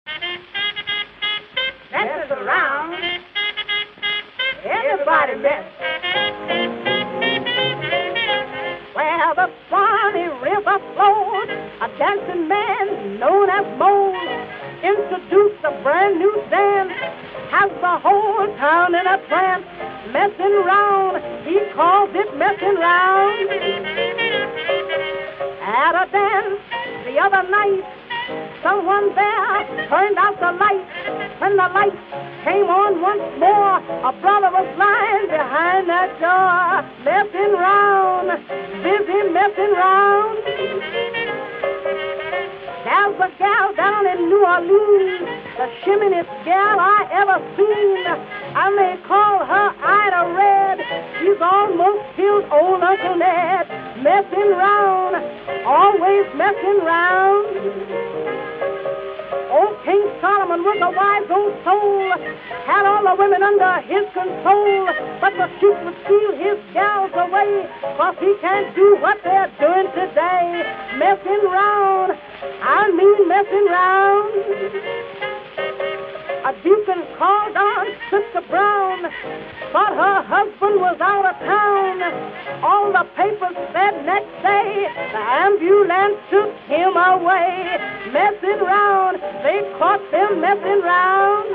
Mess around. Everybody mess. Where the Swanee River flows, a dancing man known as Mose introduced a brand new dance, has the whole town in a trance, messing round. He calls it messing round. At a dance the other night, someone there turned out the light. When the light came on once more, a brother was lying behind that door, messing round, busy messing round. There's a gal down in New Orleans, the shimmiest gal I ever seen. I may call her Ida Red. She's almost killed old Uncle Ned, messing round, always messing round. Old King Solomon was a wise old soul, had all the women under his control, but the sheep would steal his gals away, 'cause he can't do what they're doing today, messing round, I mean messing round. A deacon called on Sister Brown, thought her husband was out of town. All the papers said next day the ambulance took him away, messing round. They caught them messing round.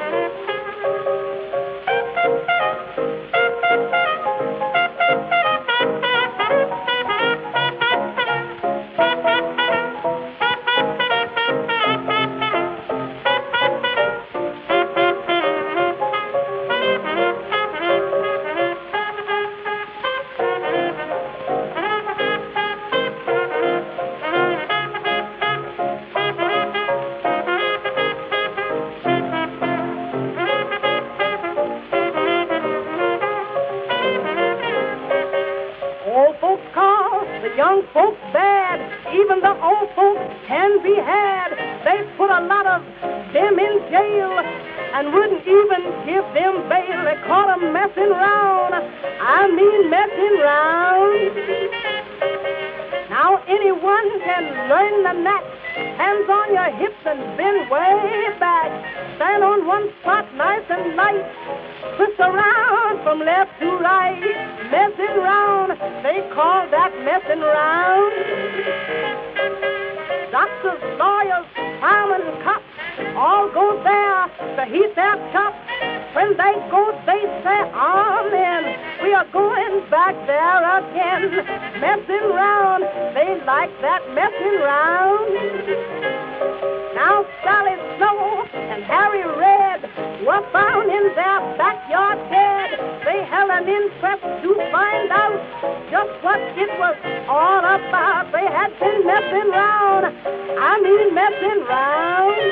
Young folks bad, even the old folks can be had. They put a lot of them in jail and wouldn't even give them bail. They caught 'em messing round, I mean messing round. Now anyone can learn the knack. Hands on your hips and bend way back. Stand on one spot nice and light. Twist around from left to right. Messing round, they call that messing round. Doctors, lawyers, firemen, cops all go there to heat their chops. When they go, they say, amen. We are going back there again. Messing round, they like that messing round. Now Sally Snow and Harry Red were found in their backyard dead. They held an inquest to find out just what it was all about. They had been messing round, I mean messing round.